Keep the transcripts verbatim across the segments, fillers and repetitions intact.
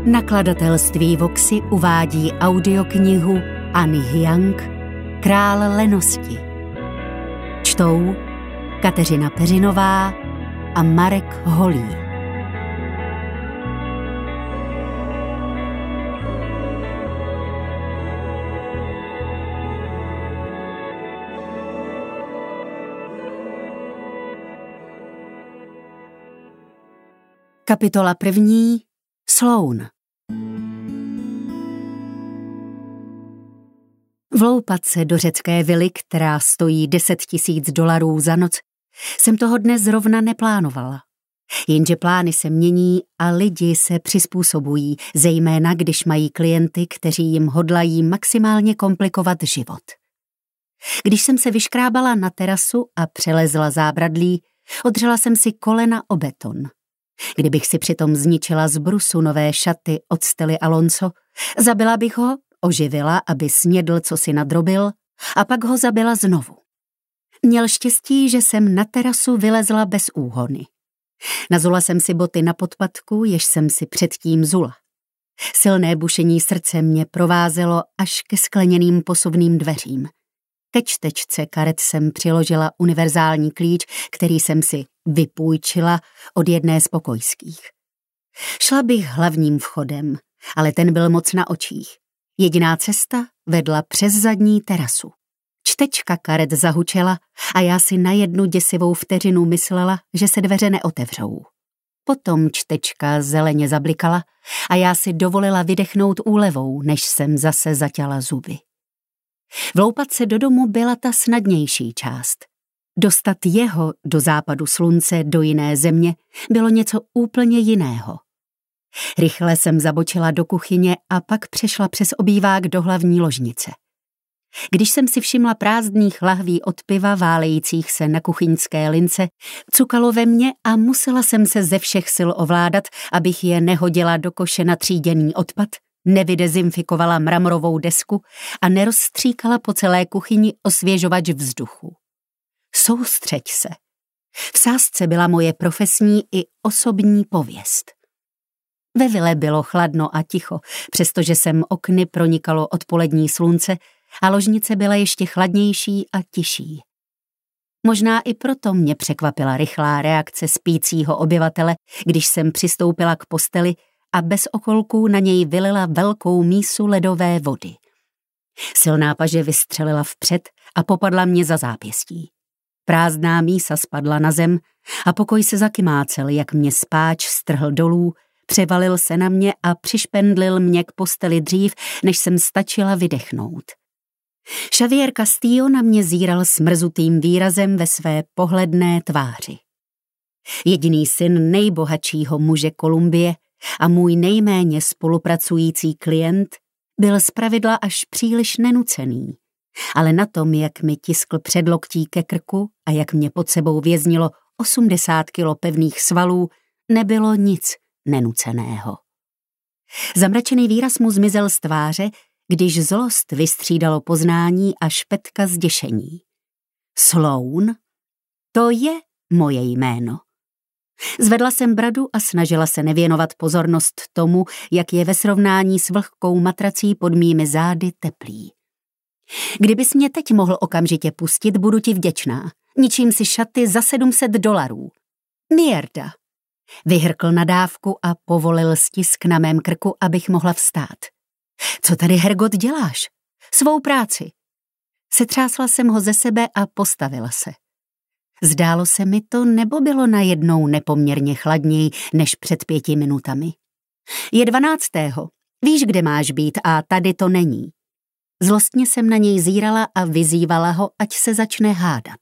Nakladatelství Voxy uvádí audioknihu Anny Hyang Král lenosti. Čtou Kateřina Peřinová a Marek Holý. Kapitola první. Sloan. Vloupat se do řecké vily, která stojí deset tisíc dolarů za noc, jsem toho dne zrovna neplánovala. Jenže plány se mění a lidi se přizpůsobují, zejména když mají klienty, kteří jim hodlají maximálně komplikovat život. Když jsem se vyškrábala na terasu a přelezla zábradlí, odřela jsem si kolena o beton. Kdybych si přitom zničila z brusu nové šaty od Stely Alonso, zabila bych ho, oživila, aby snědl, co si nadrobil, a pak ho zabila znovu. Měl štěstí, že jsem na terasu vylezla bez úhony. Nazula jsem si boty na podpatku, jež jsem si předtím zula. Silné bušení srdce mě provázelo až ke skleněným posuvným dveřím. Ke čtečce karet jsem přiložila univerzální klíč, který jsem si vypůjčila od jedné z pokojských. Šla bych hlavním vchodem, ale ten byl moc na očích. Jediná cesta vedla přes zadní terasu. Čtečka karet zahučela a já si na jednu děsivou vteřinu myslela, že se dveře neotevřou. Potom čtečka zeleně zablikala a já si dovolila vydechnout úlevou, než jsem zase zaťala zuby. Vloupat se do domu byla ta snadnější část. Dostat jeho do západu slunce, do jiné země, bylo něco úplně jiného. Rychle jsem zabočila do kuchyně a pak přešla přes obývák do hlavní ložnice. Když jsem si všimla prázdných lahví od piva válejících se na kuchyňské lince, cukalo ve mně a musela jsem se ze všech sil ovládat, abych je nehodila do koše na tříděný odpad, nevydezinfikovala mramorovou desku a nerozstříkala po celé kuchyni osvěžovač vzduchu. Soustřeď se. V sázce byla moje profesní i osobní pověst. Ve vile bylo chladno a ticho, přestože sem okny pronikalo odpolední slunce a ložnice byla ještě chladnější a tiší. Možná i proto mě překvapila rychlá reakce spícího obyvatele, když jsem přistoupila k posteli a bez okolků na něj vylila velkou mísu ledové vody. Silná paže vystřelila vpřed a popadla mě za zápěstí. Prázdná mísa spadla na zem a pokoj se zakymácel, jak mě spáč strhl dolů, převalil se na mě a přišpendlil mě k posteli dřív, než jsem stačila vydechnout. Xavier Castillo na mě zíral smrzutým výrazem ve své pohledné tváři. Jediný syn nejbohatšího muže Kolumbie a můj nejméně spolupracující klient byl zpravidla až příliš nenucený, ale na tom, jak mi tiskl předloktí ke krku a jak mě pod sebou věznilo osmdesát kilo pevných svalů, nebylo nic nenuceného. Zamračený výraz mu zmizel z tváře, když zlost vystřídalo poznání a špetka zděšení. Sloan? To je moje jméno. Zvedla jsem bradu a snažila se nevěnovat pozornost tomu, jak je ve srovnání s vlhkou matrací pod mými zády teplý. Kdybys mě teď mohl okamžitě pustit, budu ti vděčná. Ničím si šaty za sedm set dolarů. Mierda. Vyhrkl nadávku a povolil stisk na mém krku, abych mohla vstát. Co tady, Hergot, děláš? Svou práci. Setřásla jsem ho ze sebe a postavila se. Zdálo se mi to, nebo bylo najednou nepoměrně chladněji než před pěti minutami. Je dvanáctého. Víš, kde máš být a tady to není. Zlostně jsem na něj zírala a vyzývala ho, ať se začne hádat.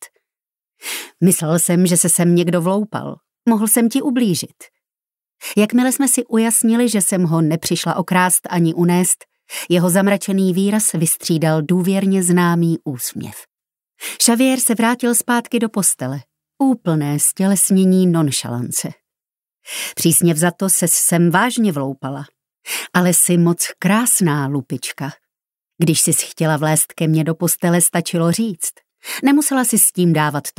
Myslel jsem, že se sem někdo vloupal. Mohl jsem ti ublížit. Jakmile jsme si ujasnili, že jsem ho nepřišla okrást ani unést, jeho zamračený výraz vystřídal důvěrně známý úsměv. Xavier se vrátil zpátky do postele. Úplné stělesnění nonšalance. Přísně vzato se sem vážně vloupala. Ale jsi moc krásná, lupička. Když jsi chtěla vlézt ke mně do postele, stačilo říct. Nemusela si s tím dávat